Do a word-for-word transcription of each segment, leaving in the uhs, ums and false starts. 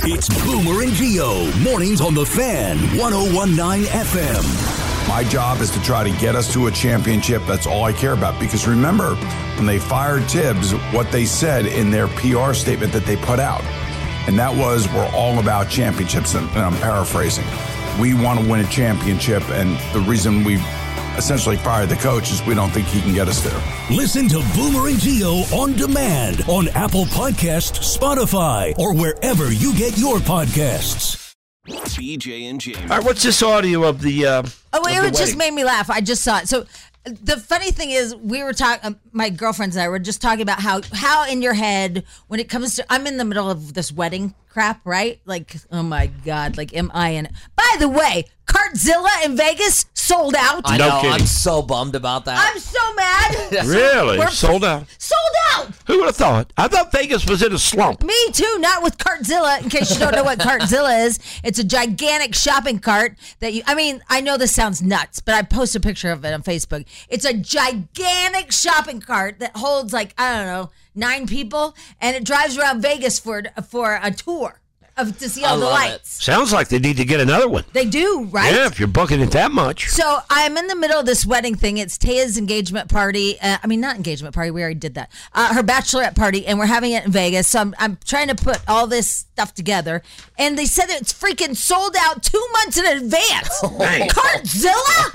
It's Boomer and Gio, mornings on The Fan, one oh one point nine F M. My job is to try to get us to a championship. That's all I care about. Because remember, when they fired Tibbs, what they said in their P R statement that they put out, and that was, we're all about championships, and, and I'm paraphrasing. We want to win a championship, and the reason we essentially fired the coach is we don't think he can get us there. Listen to Boomer and Gio on demand on Apple Podcasts, Spotify, or wherever you get your podcasts. B J and Jamie. All right, what's this audio of the uh Oh, wait, of it the just wedding? made me laugh. I just saw it. So the funny thing is, we were talking, uh, my girlfriends and I were just talking about how, how in your head, when it comes to, I'm in the middle of this wedding crap, right? Like, oh my God, like, am I in it? By the way, Cartzilla in Vegas sold out. I No know. kidding. I'm so bummed about that. I'm so mad. Really? We're- Sold out? Sold out. Who would have thought? I thought Vegas was in a slump. Me too, not with Cartzilla. In case you don't know what Cartzilla is, it's a gigantic shopping cart that you, I mean, I know this sounds nuts, but I posted a picture of it on Facebook. It's a gigantic shopping cart that holds like, I don't know, nine people, and it drives around Vegas for, for a tour of to see all I the love lights. Sounds like they need to get another one. They do, right? Yeah, if you're booking it that much. So I'm in the middle of this wedding thing. It's Taya's engagement party. Uh, I mean, not engagement party. We already did that. Uh, her bachelorette party, and we're having it in Vegas. So I'm, I'm trying to put all this stuff together. And they said it's freaking sold out two months in advance. Dang. Cartzilla?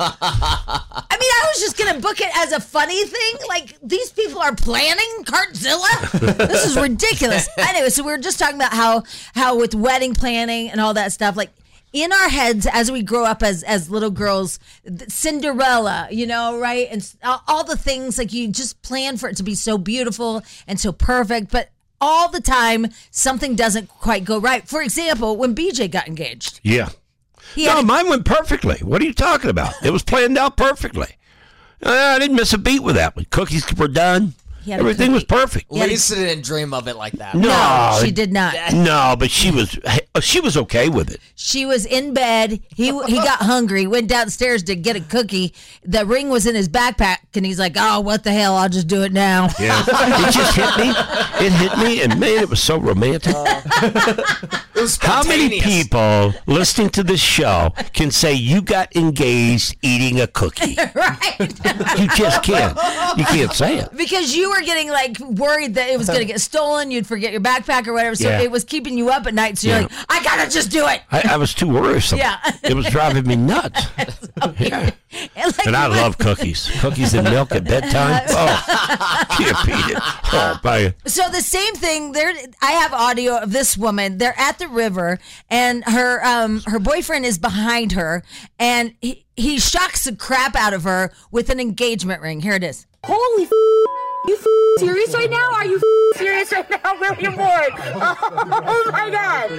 I mean, I was just going to book it as a funny thing. Like, these people are planning Cartzilla? This is ridiculous. Anyway, so we were just talking about how, how with wedding planning and all that stuff, like, in our heads as we grow up as as little girls, Cinderella, you know, right? And all, all the things, like, you just plan for it to be so beautiful and so perfect, but all the time something doesn't quite go right. For example, when B J got engaged. Yeah. He No, had, mine went perfectly. What are you talking about? It was planned out perfectly. Uh, I didn't miss a beat with that one. Cookies were done. He had a Everything was cookie. perfect. Yeah. Lisa didn't dream of it like that. No, no, she did not. No, but she was she was okay with it. She was in bed. He he got hungry, went downstairs to get a cookie. The ring was in his backpack, and he's like, oh, what the hell? I'll just do it now. Yeah, it just hit me. It hit me, and man, it was so romantic. It was How many spontaneous. people listening to this show can say you got engaged eating a cookie? Right. You just can't. You can't say it. Because you were getting like worried that it was going to get stolen, you'd forget your backpack or whatever. So Yeah. it was keeping you up at night. So you're Yeah. like, I gotta just do it. I, I was too worrisome. Yeah. It was driving me nuts. Yeah. And, like, And I love cookies. Cookies and milk at bedtime. Oh, can't beat it. Oh, man. So the same thing. There, I have audio of this woman. They're at the river, and her um her boyfriend is behind her, and he, he shocks the crap out of her with an engagement ring. Here it is. Holy f- you f- serious right now? Are you f- serious right now? William Ward. Oh, oh my God.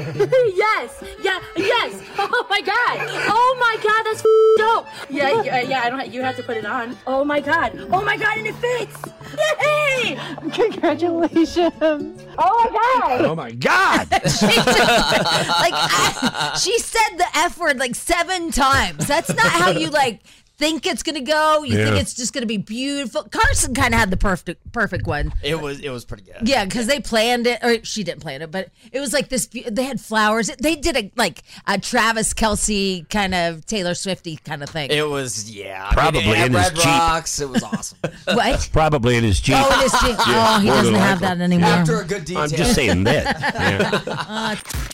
Yes. Yeah. Yes. Oh my God. Oh my God. That's f- dope. Yeah. Yeah. Yeah. I don't. Ha- you have to put it on. Oh my God. Oh my God. And it fits. Yay! Congratulations. Oh my God. Oh, my God. She just, like I, she said the F word like seven times. That's not how you like think it's gonna go. You Yeah. think it's just gonna be beautiful. Carson kind of had the perfect perfect one. It was it was pretty good. Yeah, because they planned it, or she didn't plan it, but it was like this. They had flowers. They did a like a Travis Kelce kind of Taylor Swifty kind of thing. It was yeah. I Probably mean, it had in his Red Jeep. Rocks. It was awesome. What? Probably in his Jeep. Oh, it is. Oh, he more doesn't than have likely. that anymore. After a good detail. I'm just saying that. Yeah.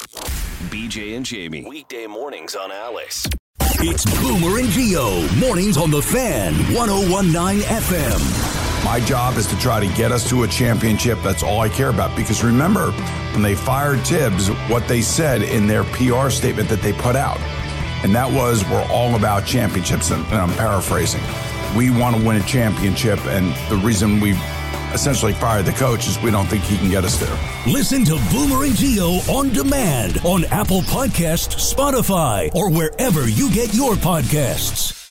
B J and Jamie. Weekday mornings on Alice. It's Boomer and Gio, mornings on The Fan, one oh one point nine F M. My job is to try to get us to a championship. That's all I care about. Because remember, when they fired Tibbs, what they said in their P R statement that they put out, and that was, we're all about championships, and, and I'm paraphrasing. We want to win a championship, and the reason we essentially fired the coach is we don't think he can get us there. Listen to Boomer and Gio on demand on Apple Podcasts, Spotify, or wherever you get your podcasts.